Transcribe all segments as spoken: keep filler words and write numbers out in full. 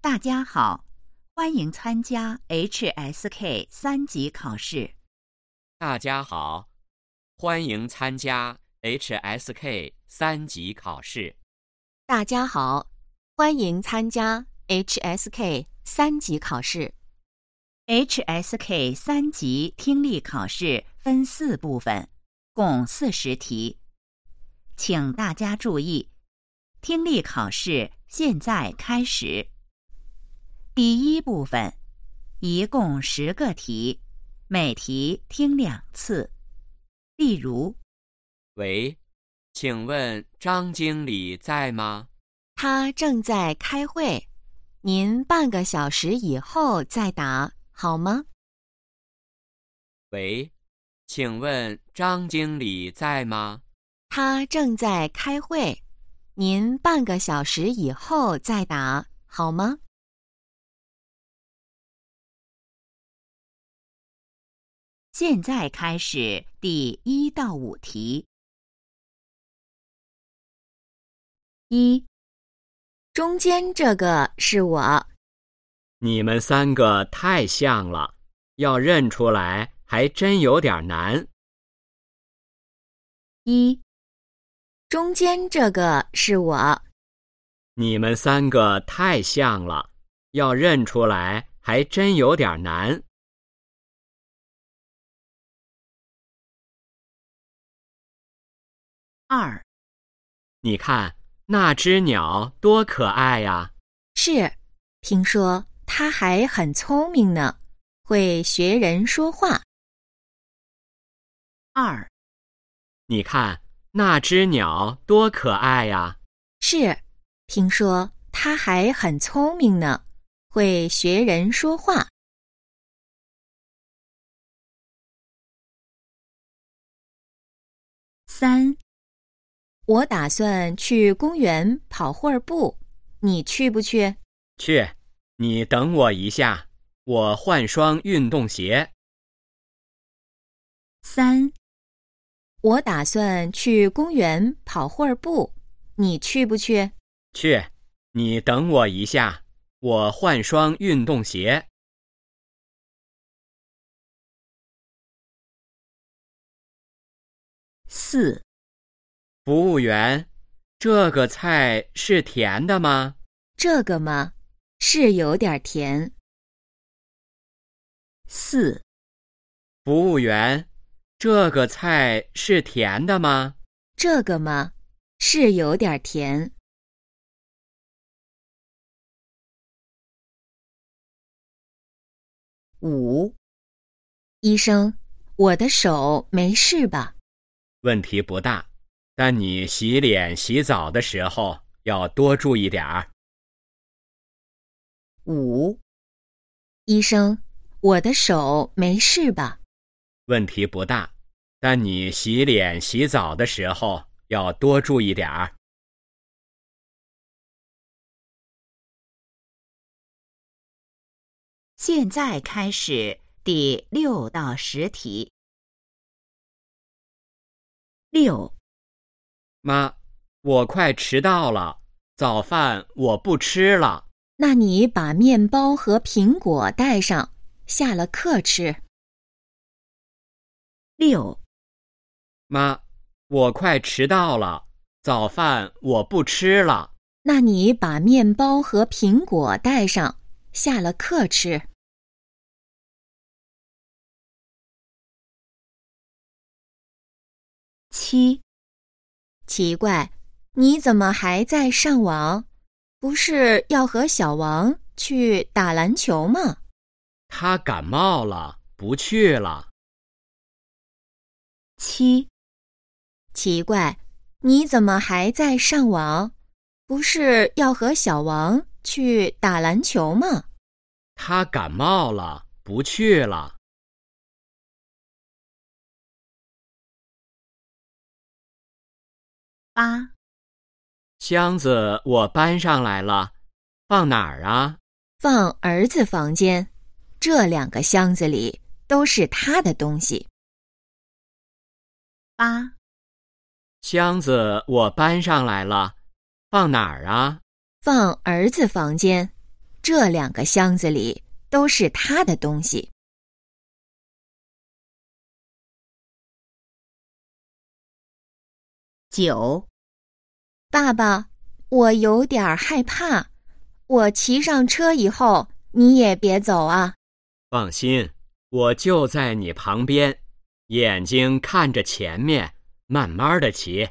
大家好，欢迎参加 H S K 三级考试。 大家好，欢迎参加 H S K 三级考试。 大家好，欢迎参加 H S K 三级考试。 H S K 三级听力考试分四部分，共四十题。请大家注意，听力考试现在开始。第一部分，一共十个题，每题听两次。例如， 喂，请问张经理在吗？ 他正在开会，您半个小时以后再打，好吗？ 喂，请问张经理在吗？ 他正在开会，您半个小时以后再打，好吗？ 现在开始第一到五题。一， 中间这个是我。 你们三个太像了，要认出来还真有点难。 一，中间这个是我。 你们三个太像了，要认出来还真有点难。 二， 你看那只鸟多可爱呀！ 是，听说它还很聪明呢，会学人说话。 二， 你看那只鸟多可爱呀！ 是，听说它还很聪明呢，会学人说话。 三， 我打算去公园跑会儿步，你去不去？ 去，你等我一下，我换双运动鞋。 三， 我打算去公园跑会儿步，你去不去？ 去，你等我一下，我换双运动鞋。 四， 服务员，这个菜是甜的吗？ 这个嘛，是有点甜。 四， 服务员，这个菜是甜的吗？ 这个嘛，是有点甜。 五， 医生，我的手没事吧？ 问题不大，但你洗脸洗澡的时候要多注意点儿。 五， 医生，我的手没事吧？ 问题不大，但你洗脸洗澡的时候要多注意点儿。 现在开始第六到十题。六， 妈，我快迟到了，早饭我不吃了。 那你把面包和苹果带上，下了课吃。 六， 妈，我快迟到了，早饭我不吃了。 那你把面包和苹果带上，下了课吃。 七， 奇怪，你怎么还在上网？不是要和小王去打篮球吗？ 他感冒了，不去了。 七， 奇怪，你怎么还在上网？不是要和小王去打篮球吗？ 他感冒了，不去了。 八， 箱子我搬上来了，放哪儿啊？ 放儿子房间，这两个箱子里都是他的东西。 八， 箱子我搬上来了，放哪儿啊？ 放儿子房间， 这两个箱子里都是他的东西。 九， 爸爸，我有点害怕，我骑上车以后，你也别走啊。 放心，我就在你旁边，眼睛看着前面，慢慢的骑。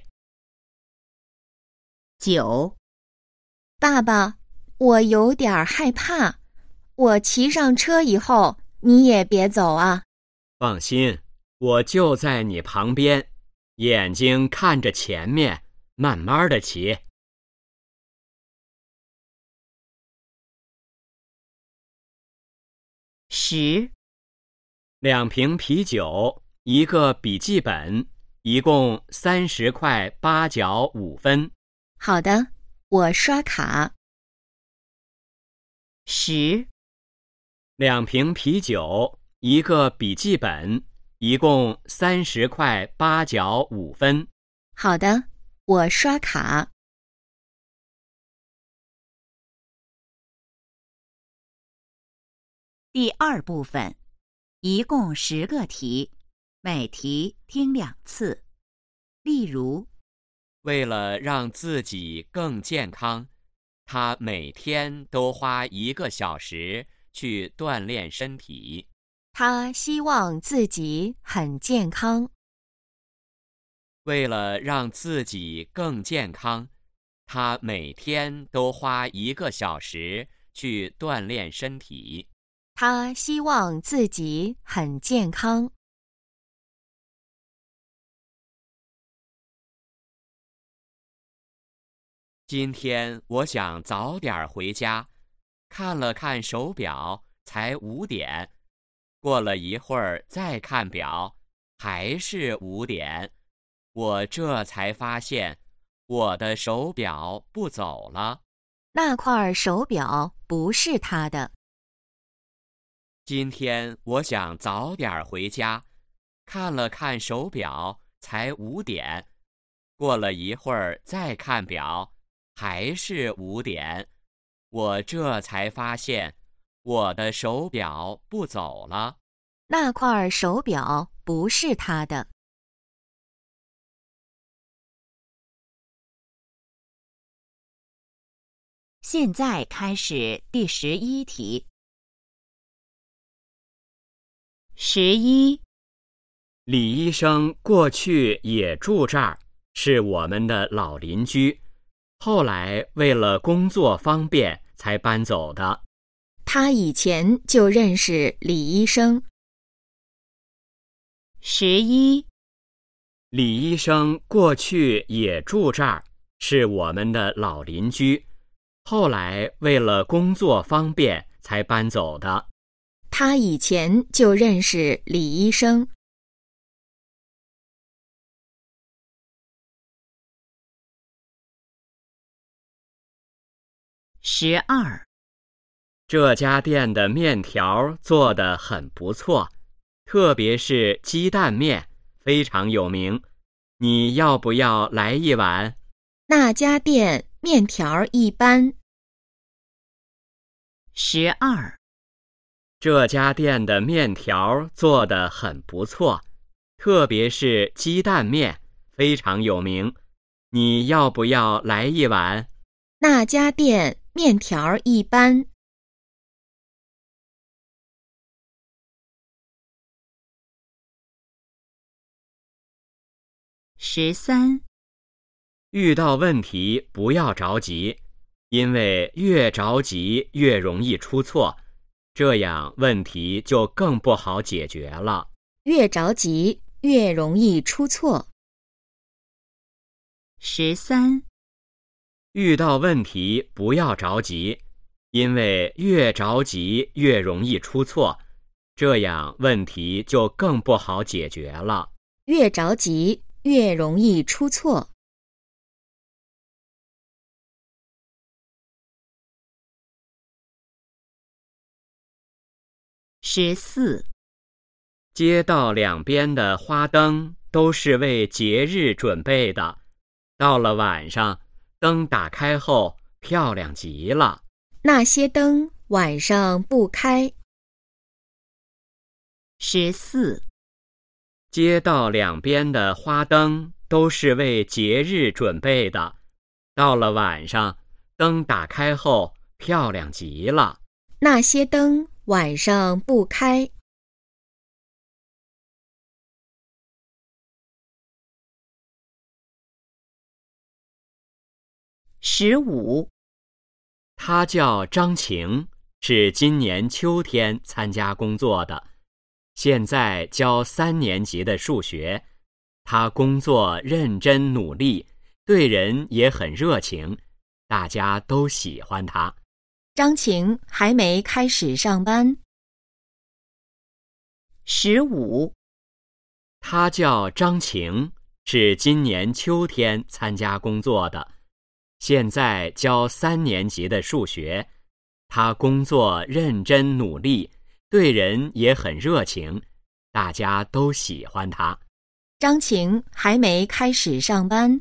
九， 爸爸，我有点害怕，我骑上车以后，你也别走啊。 放心，我就在你旁边，眼睛看着前面，慢慢的骑。 十， 两瓶啤酒，一个笔记本，一共三十块八角五分。 好的，我刷卡。 十， 两瓶啤酒，一个笔记本，一共三十块八角五分。 好的，我刷卡。 第二部分，一共十个题，每题听两次。例如， 为了让自己更健康，他每天都花一个小时去锻炼身体。 他希望自己很健康。 为了让自己更健康，他每天都花一个小时去锻炼身体。 他希望自己很健康。 今天我想早点回家，看了看手表，才五点。过了一会儿再看表，还是五点。我这才发现，我的手表不走了。 那块手表不是他的。 今天我想早点回家，看了看手表，才五点。过了一会儿再看表，还是五点。我这才发现，我的手表不走了。 那块手表不是他的。 现在开始第十一题。十一， 李医生过去也住这儿，是我们的老邻居，后来为了工作方便才搬走的。 他以前就认识李医生。 十一， 李医生过去也住这儿，是我们的老邻居，后来为了工作方便才搬走的。 他以前就认识李医生。 十二， 这家店的面条做得很不错，特别是鸡蛋面，非常有名。你要不要来一碗？ 那家店面条一般。 十二， 这家店的面条做得很不错，特别是鸡蛋面，非常有名。你要不要来一碗？ 那家店面条一般。 十三， 遇到问题不要着急，因为越着急越容易出错，这样问题就更不好解决了。 越着急越容易出错。 十三， 遇到问题不要着急，因为越着急越容易出错，这样问题就更不好解决了。 越着急越容易出错。 十四， 街道两边的花灯都是为节日准备的，到了晚上，灯打开后漂亮极了。 那些灯晚上不开。 十四， 街道两边的花灯都是为节日准备的，到了晚上，灯打开后漂亮极了。 那些灯晚上不开。 十五， 她叫张晴，是今年秋天参加工作的，现在教三年级的数学。她工作认真努力，对人也很热情，大家都喜欢她。 张晴还没开始上班。 十五， 她叫张晴，是今年秋天参加工作的，现在教三年级的数学。她工作认真努力，对人也很热情，大家都喜欢她。 张晴还没开始上班。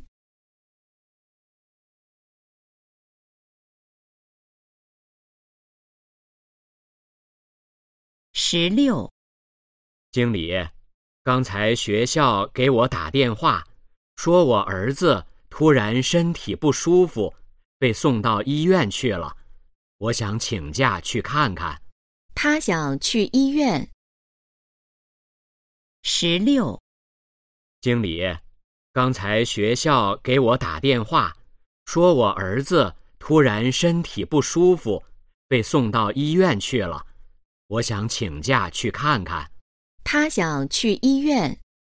十六， 经理，刚才学校给我打电话，说我儿子突然身体不舒服，被送到医院去了，我想请假去看看。 他想去医院。 十六， 经理，刚才学校给我打电话，说我儿子突然身体不舒服，被送到医院去了，我想请假去看看。 他想去医院。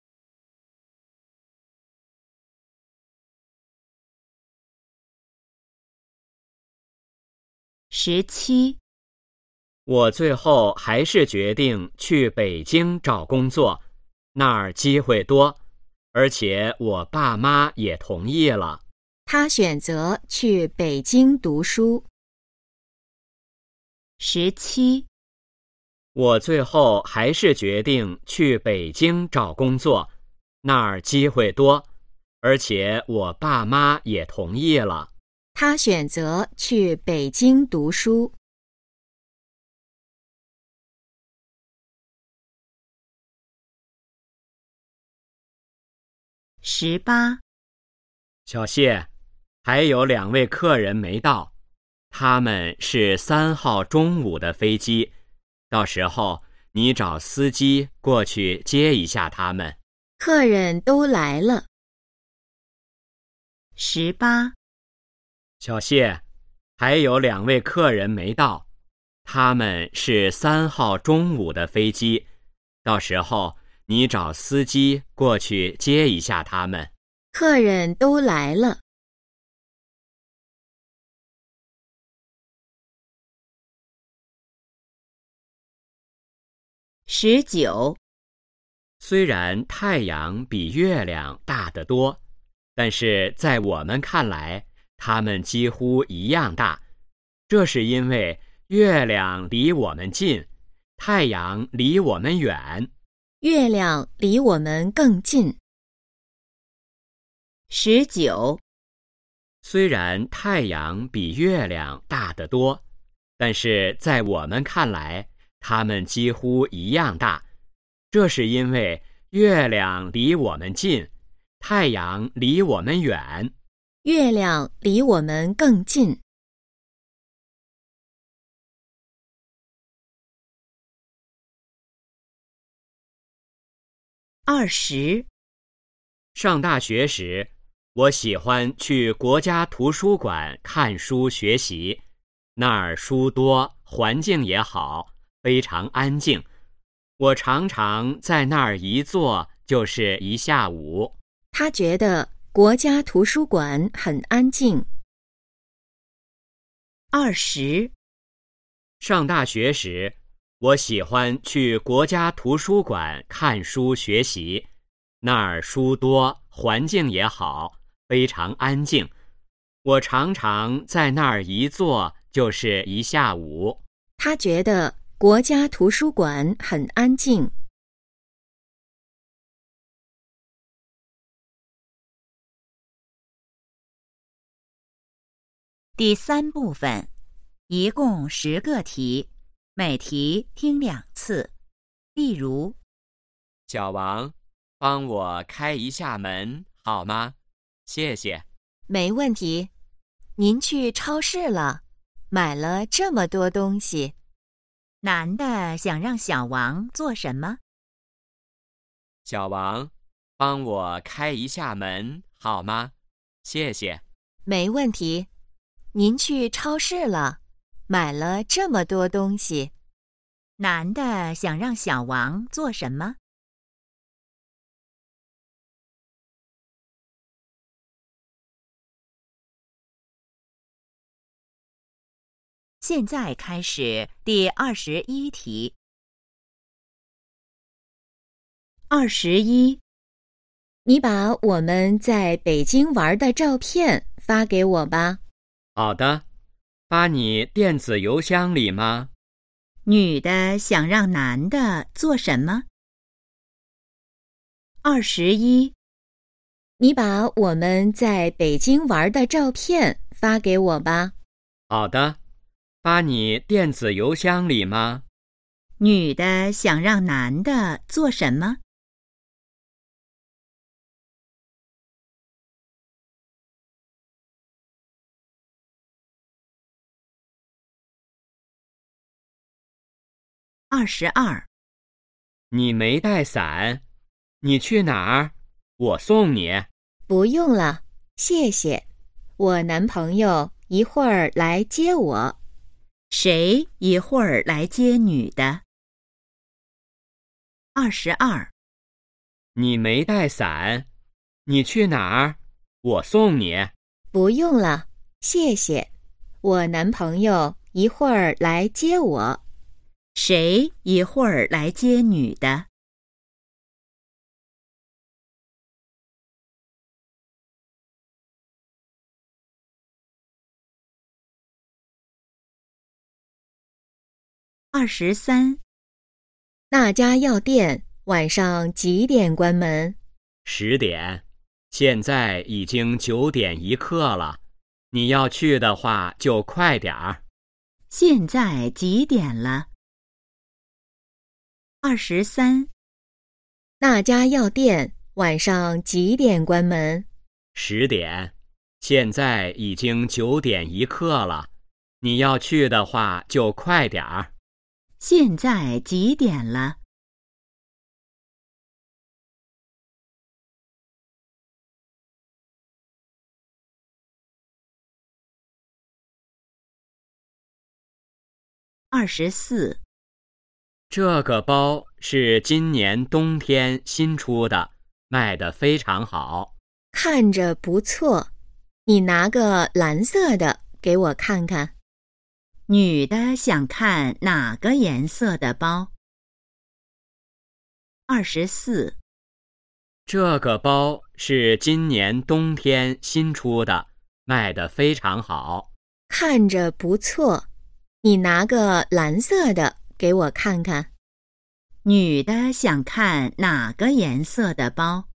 十七， 我最后还是决定去北京找工作，那儿机会多，而且我爸妈也同意了。 他选择去北京读书。 十七， 我最后还是决定去北京找工作，那儿机会多，而且我爸妈也同意了。 他选择去北京读书。 十八， 小谢，还有两位客人没到，他们是三号中午的飞机，到时候你找司机过去接一下他们。 客人都来了。 十八， 小谢，还有两位客人没到，他们是三号中午的飞机，到时候你找司机过去接一下他们。 客人都来了。 十九， 虽然太阳比月亮大得多，但是在我们看来，它们几乎一样大。这是因为月亮离我们近，太阳离我们远。 月亮离我们更近。 十九， 虽然太阳比月亮大得多，但是在我们看来，它们几乎一样大。这是因为月亮离我们近，太阳离我们远。 月亮离我们更近。 二十， 上大学时，我喜欢去国家图书馆看书学习，那儿书多，环境也好，非常安静。我常常在那儿一坐就是一下午。 他觉得国家图书馆很安静。 二十， 上大学时，我喜欢去国家图书馆看书学习，那儿书多，环境也好，非常安静。我常常在那儿一坐就是一下午。 他觉得国家图书馆很安静。 第三部分， 一共十个题，每题听两次。例如， 小王，帮我开一下门好吗？谢谢。 没问题。您去超市了，买了这么多东西。 男的想让小王做什么？ 小王，帮我开一下门好吗？谢谢。 没问题。您去超市了，买了这么多东西。 男的想让小王做什么？现在开始第二十一题。二十一， 你把我们在北京玩的照片发给我吧。 好的，发你电子邮箱里吗？ 女的想让男的做什么？二十一， 你把我们在北京玩的照片发给我吧。 好的，发你电子邮箱里吗？ 女的想让男的做什么？二十二， 你没带伞，你去哪儿？我送你。 不用了，谢谢。我男朋友一会儿来接我。 谁一会儿来接女的？二十二， 你没带伞，你去哪儿？我送你。 不用了，谢谢。我男朋友一会儿来接我。 谁一会儿来接女的？二十三， 那家药店晚上几点关门？ 十点，现在已经九点一刻了。你要去的话就快点儿。 现在几点了？二十三， 那家药店晚上几点关门？ 十点，现在已经九点一刻了。你要去的话就快点儿。 现在几点了？二十四， 这个包是今年冬天新出的，卖得非常好。 看着不错，你拿个蓝色的给我看看。 女的想看哪个颜色的包？二十四， 这个包是今年冬天新出的，卖得非常好。 看着不错，你拿个蓝色的给我看看。 女的想看哪个颜色的包？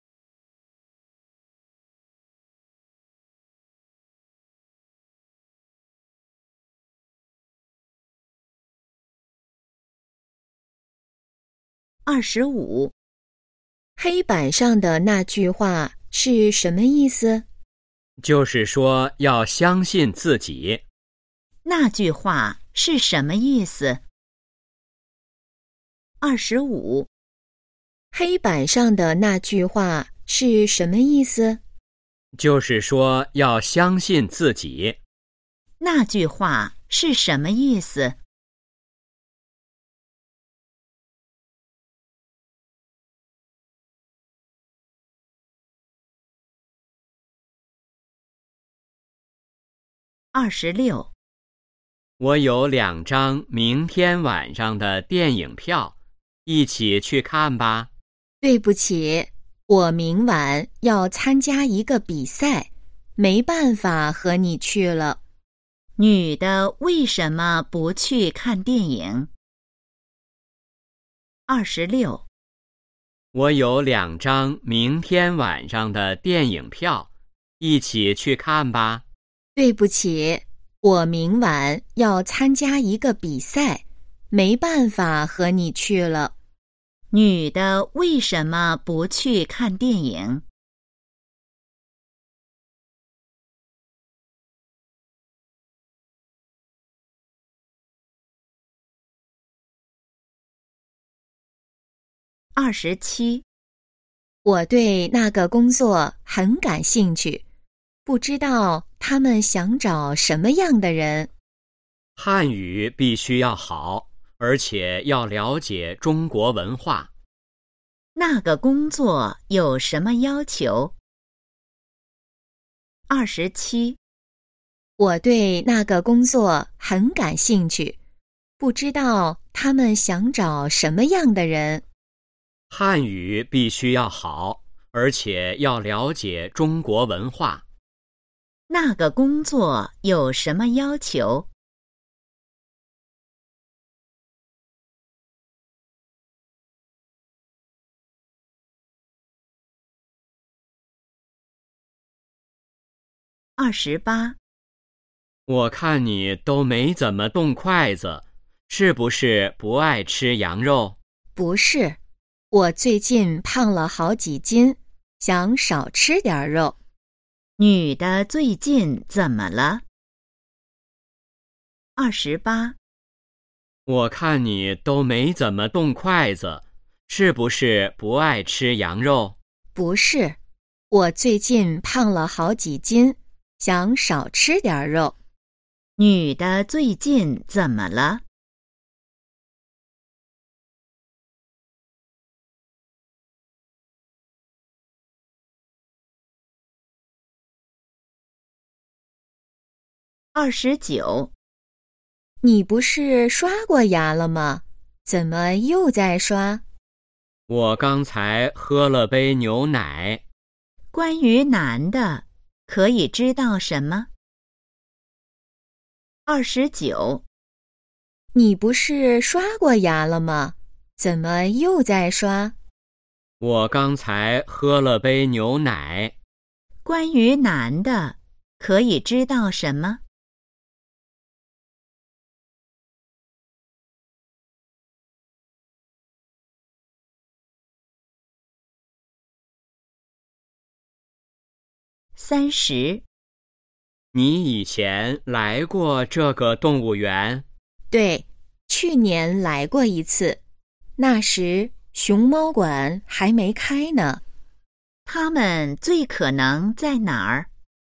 二十五， 黑板上的那句话是什么意思？ 就是说要相信自己。 那句话是什么意思？二十五， 黑板上的那句话是什么意思？ 就是说要相信自己。 那句话是什么意思？二十六， 我有两张明天晚上的电影票，一起去看吧。 对不起，我明晚要参加一个比赛，没办法和你去了。 女的为什么不去看电影？二十六， 我有两张明天晚上的电影票，一起去看吧。 对不起， 我明晚要参加一个比赛，没办法和你去了。 女的为什么不去看电影？二十七， 我对那个工作很感兴趣，不知道他们想找什么样的人。 汉语必须要好，而且要了解中国文化。 那个工作有什么要求？二十七， 我对那个工作很感兴趣，不知道他们想找什么样的人。 汉语必须要好，而且要了解中国文化。 那个工作有什么要求？二十八， 我看你都没怎么动筷子，是不是不爱吃羊肉？ 不是，我最近胖了好几斤，想少吃点肉。 女的最近怎么了？二十八， 我看你都没怎么动筷子，是不是不爱吃羊肉？ 不是，我最近胖了好几斤，想少吃点肉。 女的最近怎么了？二十九， 你不是刷过牙了吗？怎么又在刷？ 我刚才喝了杯牛奶。 关于男的，可以知道什么？二十九， 你不是刷过牙了吗？怎么又在刷？ 我刚才喝了杯牛奶。 关于男的，可以知道什么？三十， 你以前来过这个动物园？ 对，去年来过一次，那时熊猫馆还没开呢。 他们最可能在哪儿？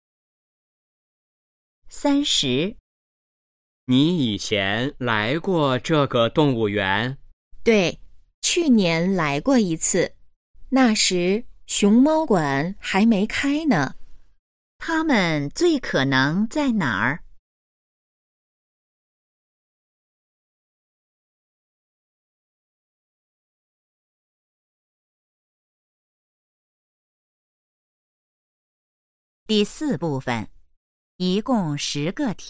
三十， 你以前来过这个动物园？ 对，去年来过一次，那时熊猫馆还没开呢。 他们最可能在哪儿？第四部分，一共十个题。